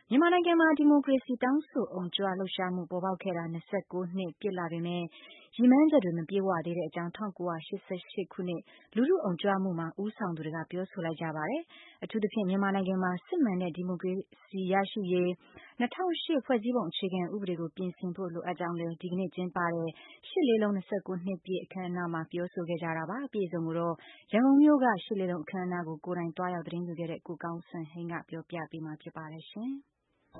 မြန်မာနိုင်ငံမှာဒီမိုကရေစီတောင်းဆိုအုံကြွလှုပ်ရှားမှုပေါ်ပေါက်ခဲ့တာ29နှစ်ပြည့်လာပေမယ့်ရည်မှန်းချက်တွေမပြည့်ဝသေးတဲ့အကြောင်း1988ခုနှစ်လူထုအုံကြွမှုမှာဦးဆောင်သူတွေကပြောဆိုလိုက်ကြပါတယ်။အထူးသဖြင့်မြန်မာနိုင်ငံမှာစစ်မှန်တဲ့ဒီမိုကရေစီရရှိရေး2008ဖွဲ့စည်းပုံအခြေခံဥပဒေကိုပြင်ဆင်ဖို့လိုအပ်ကြောင်းလည်းဒီကနေ့ကျင်းပတဲ့ရှစ်လေးလုံး29နှစ်ပြည့်အခမ်းအနားမှာပြောဆိုခဲ့ကြတာပါ။အပြည့်အစုံကိုတော့ရန်ကုန်မြို့ကရှစ်လေးလုံးအခမ်းအနားကိုကိုယ်တိုင်တွားရောက်သတင်းယူခဲ့တဲ့ကိုကောင်းစံဟိန်းကပြောပြပေးမှာဖြစ်ပါတယ်ရှင်။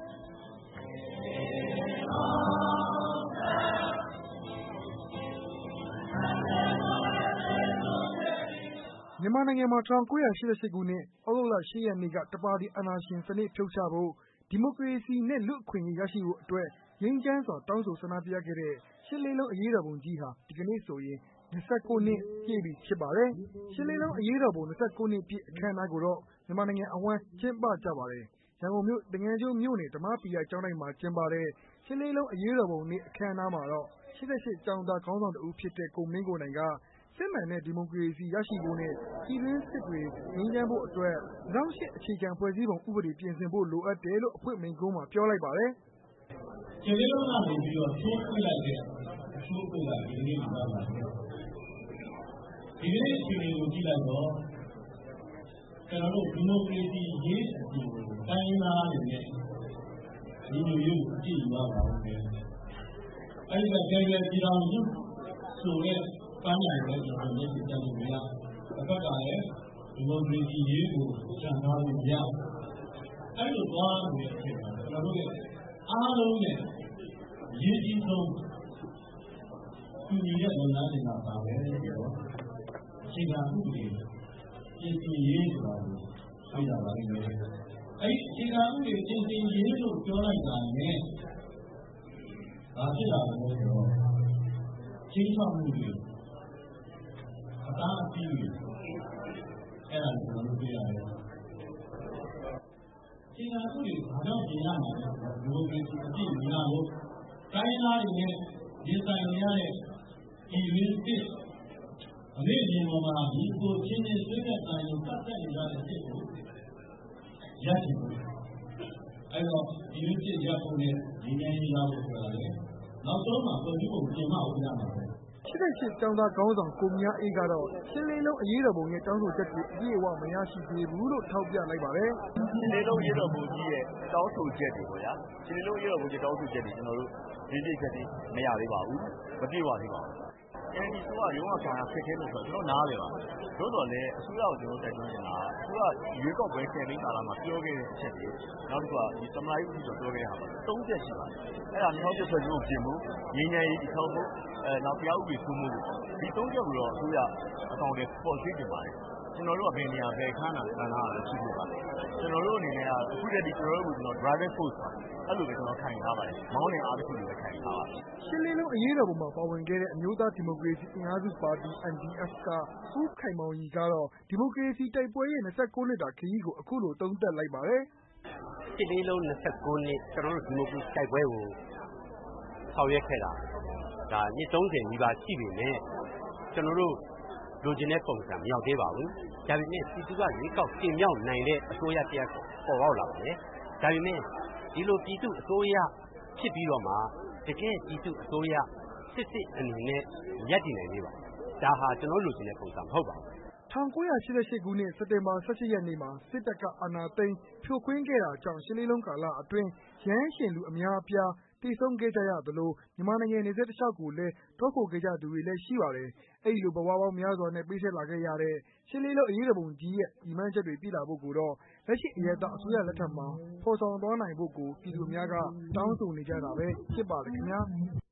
မြန်မာနိုင်ငံမှာ1988ခုနှစ်ဩဂုတ်လ10ရက်နေ့ကတပါတီအာဏာရှင်စနစ်ဖြုတ်ချဖို့ဒီမိုကရေစီနဲ့လူ့အခွင့်အရေးရရှိဖို့အတွက်ငြိမ်းချမ်းစွာတောင်းဆိုဆန္ဒပြခဲ့တဲ့ရှစ်လေးလုံးအရေးတော်ပုံကြီးဟာဒီကနေ့ဆိုရင်29နှစ်ပြည့်ပြီဖြစ်ပါတယ်။ရှစ်လေးလုံးအရေးတော်ပုံ29နှစ်ပြည့်အခမ်းအနားကိုတော့မြန်မာနိုင်ငံအဝှမ်းကျင်းပကြပါတယ်။ရန်ကုန်မြို့တငယ်ကျွန်းမြို့နယ်ဓမ္မပီယကျောင်းတိုင်းမှာကျင်းပတဲ့ရှစ်လေးလုံးအရေးတော်ပုံနေ့အခမ်းအနားမှာတော့88ကျောင်းသားခေါင်းဆောင်တဦးဖြစ်တဲ့ကိုမင်းကိုနိုင်ကစစ်မှန်တဲ့ဒီမိုကရေစီရရှိဖို့နဲ့ပြည်တွင်းစစ်တွေငြိမ်းချမ်းဖို့အတွက်2008အခြေခံဖွဲ့စည်းပုံဥပဒေပြင်ဆင်ဖို့လိုအပ်တယ်လို့အဖွင့်မိန့်ခွန်းမှာပြောလိုက်ပါတယ်။ရှစ်လေးလုံးကနေပြီးတော့ထိုးပြလိုက်တဲ့အချိုးကိုဒီနေ့မှလာပါတယ်။ဒီနေ့အချိန်ကိုကြည့်လိုက်တော့ကျွန်တော်တို့ဒီမိုကရေစီရေးအပြင်တိုင်းသားတွေနဲ့ဒီလိုမျိုးကြည့်ရပါဦးမယ်။အဲဒီကကြဲပြည်တော်စုဆိုတဲ့ပန်းနိုင်တဲ့ကျွန်တော်မျက်စိတက်လို့မရအဖက်ကလည်းဒီမိုကရေစီရေးကိုချန်ထားလို့ရအဲ့လိုသွားနေတဲ့အချိန်မှာကျွန်တော်တို့ရဲ့အားလုံးနဲ့ရည်ကြီးဆုံးဒီရဲ့လုပ်ငန်းတွေကပါပဲဆိုတော့အခြေခံဥပဒေပြင်ဆင်ရေးဆိုတာကိုသိတာပါလိမ့်မယ်အဲ့ဒီအခြေခံဥပဒေပြင်ဆင်ရေးလို့ပြောလိုက်တာနဲ့ဘာဖြစ်လာလဲဆိုတော့ချင်းချောက်မှုတွေအတားအဆီးတွေအဲ့ဒါကိုကျွန်တော်တို့တွေ့ရတယ်။ချိန်နာမှုတွေဘာကြောင့်ပြင်ရမှာလဲဒီမိုကရေစီအပြည့်မြင်ရလို့တိုင်းသားတွေနဲ့ရင်ဆိုင်နေရတဲ့ဒီရင်းစစ်အမေဒီပေါ်မှာဒီကိုချင်းချင်းဆွေးနွေးတိုင်းကိုတတ်တဲ့နေရတဲ့စစ်ကိုရတယ်။အဲ့တော့ဒီရင်းစစ်ရဖို့နဲ့ဒီငြိမ်းချမ်းရေးရဖို့ဆိုတာလေနောက်ဆုံးမှာပုံပြီးပုံပြင်မအောင်ရမှာပဲ 88ကျောင်းသားခေါင်းဆောင်ကိုမြအေးကတော့ရှင်းလေးလုံးအရေးတော်ပုံရဲ့တောင်းဆိုချက်တွေအပြည့်အဝမရရှိသေးဘူးလို့ထောက်ပြလိုက်ပါတယ်။ရှင်းလေးလုံးအရေးတော်ပုံကြီးရဲ့တောင်းဆိုချက်တွေပေါ့ဗျာ။ရှင်းလေးလုံးအရေးတော်ပုံကြီးတောင်းဆိုချက်တွေကျွန်တော်တို့ဒီနေ့ချက်တွေမရသေးပါဘူး။မပြည့်ဝသေးပါဘူး။အဲဒီဆိုကရုံးအောင်ခံရဖြစ်ခဲ့လို့ဆိုတော့ကျွန်တော်နားလေပါ။သို့တော်လည်းအစိုးရကိုကျွန်တော်တိုက်တွန်းနေတာအစိုးရရွေးကောက်ပွဲဆယ်သိန်းကာလမှာပြောခဲ့တဲ့အချက်တွေနောက်တစ်ခုကဒီသမ္မတကြီးဦးစီးပြောခဲ့တာပါ3ချက်ရှိပါတယ်။အဲ့ဒါ2000ဖွဲ့စည်းပုံပြင်မှုငြိမ်းချမ်းရေးတည်ဆောက်မှုနောက်တရားဥပဒေစိုးမိုးမှုဒီ3ချက်ကိုတော့အစိုးရအကောင့်တွေပေါ်သိတင်ပါတယ်ကျွန်တော်တို့ကဘယ်နေရာဘယ်ခန်းတာဆန္ဒရရှိဖို့ပါကျွန်တော်တို့အနေနဲ့ကအခုတည်းကကျွန်တော်တို့ driving force ပါအဲ့လိုပဲကျွန်တော်ခံထားပါတယ်မောင်းနေအားတစ်ခုတွေပဲခံထားပါတယ်ရှင်းလင်းလုံးအရေးတော်ပုံမှာပါဝင်ခဲ့တဲ့အမျိုးသားဒီမိုကရေစီအင်အားစုပါတီ NDF ကဦးခိုင်မောင်ကြီးကတော့ဒီမိုကရေစီတိုက်ပွဲရဲ့29နှစ်တာခရီးကိုအခုလိုသုံးသပ်လိုက်ပါတယ်ရှင်းလင်းလုံး29နှစ်ကျွန်တော်တို့ဒီမိုကရေစီတိုက်ပွဲကိုဆောင်ရွက်ခဲ့တာဒါနှစ်30နီးပါးရှိပြီနဲ့ကျွန်တော်တို့လိုချင်တဲ့ပုံစံမရောက်သေးပါဘူး။ဒါပေမဲ့ပြည်သူကရွေးကောက်တင်မြှောက်နိုင်တဲ့အစိုးရတရားပေါ်ပေါက်လာပါတယ်။ဒါပေမဲ့ဒီလိုပြည်သူအစိုးရဖြစ်ပြီးတော့မှတကယ်ပြည်သူအစိုးရစစ်အနေနဲ့ရပ်တည်နိုင်နေပါဒါဟာကျွန်တော်လိုချင်တဲ့ပုံစံမဟုတ်ပါဘူး 1988ခုနှစ်စက်တင်ဘာ17ရက်နေ့မှာစစ်တပ်ကအာဏာသိမ်းဖြိုခွင်းခဲ့တာကြောင့်ရှစ်လေးလုံးကာလအတွင်းရဟန်းရှင်လူအများအပြားတည်ဆုံးခဲ့ကြရသလိုမြန်မာနိုင်ငံနေဆက်တစ်လျှောက်ကိုလည်းထွက်ခိုခဲ့ကြသူတွေလည်းရှိပါတယ်။အဲဒီလိုဘဝပေါင်းများစွာနဲ့ပေးဆက်လာခဲ့ရတဲ့ရှစ်လေးလုံးအရေးတော်ပုံကြီးရဲ့ညီမှန်းချက်တွေပြည့်လာဖို့ကိုတော့လက်ရှိအရပ်သားအစိုးရလက်ထက်မှာဖော်ဆောင်သွားနိုင်ဖို့ကိုပြည်သူများကတောင်းဆိုနေကြတာပဲဖြစ်ပါတယ်ခင်ဗျာ။